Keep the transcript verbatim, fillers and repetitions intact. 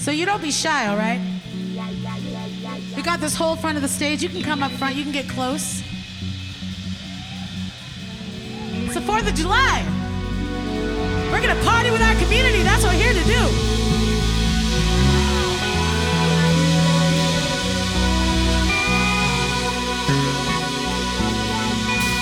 So you don't be shy, all right? We got this whole front of the stage. You can come up front. You can get close. It's the fourth of July. We're going to party with our community. That's what we're here to do.